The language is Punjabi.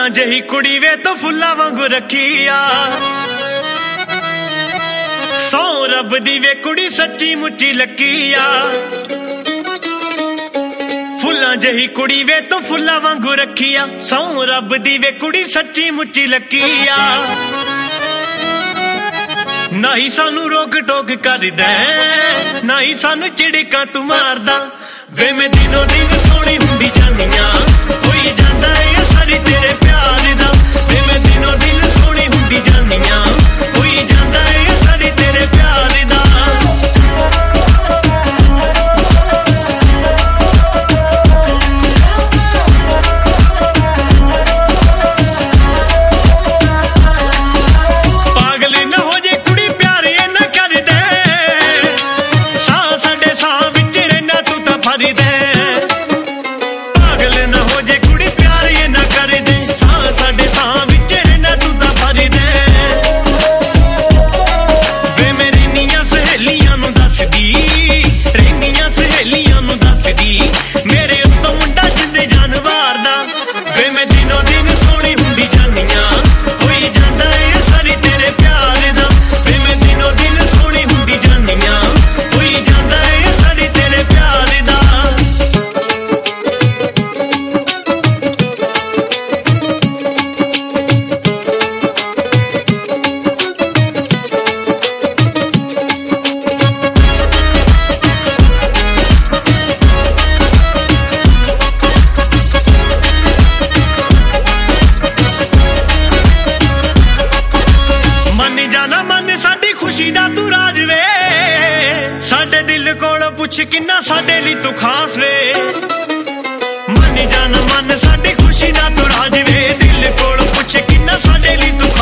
ਫੁੱਲਾਂ ਜਿਹੀ ਕੁੜੀ ਵੇ ਤੂੰ ਫੁੱਲਾਂ ਵਾਂਗੂ ਰੱਖੀ ਆ ਸੌ ਰੱਬ ਦੀ ਵੇ ਕੁੜੀ ਸੱਚੀ ਮੁੱਚੀ ਲੱਕੀ ਆ ਫੁੱਲਾਂ ਜਿਹੀ ਕੁੜੀ ਵੇ ਤੂੰ ਫੁੱਲਾਂ ਵਾਂਗੂ ਰੱਖੀ ਆ ਸੌ ਰੱਬ ਦੀ ਵੇ ਕੁੜੀ ਸੱਚੀ ਮੁੱਚੀ ਲੱਕੀ ਆ ਨਾ ਹੀ ਸਾਨੂੰ ਰੋਕ ਟੋਕ ਕਰਦਾ ਨਾ ਹੀ ਸਾਨੂੰ ਚਿੜਕਾਂ ਤੂੰ ਮਾਰਦਾ ਵੇ ਮੈਂ ਦਿਨੋਂ ਦਿਨ ਸੋਹਣੀ ਹੁੰਦੀ ਜਾਂਦੀਆਂ ਹੋਈ ਜਾਂਦਾ ਏ ਅਸਰ ਤੇਰੇ ਪਿਆਰ ਦਾ ਵੇ ਮੈਂ ਦਿਨੋਂ ਦਿਨ ਸੋਹਣੀ ਹੁੰਦੀ ਜਾਂਦੀਆਂ ਹੋਈ ਜਾਂਦਾ ਏ ਅਸਰ ਤੇਰੇ ਪਿਆਰ ਦਾ खुशी दा तू राज वे साडे दिल कोलों पुछ किन्ना साडे लई तू खास वे मन जाना मन साडी खुशी दा तू राज वे दिल कोलों पुछ किन्ना साडे लई तू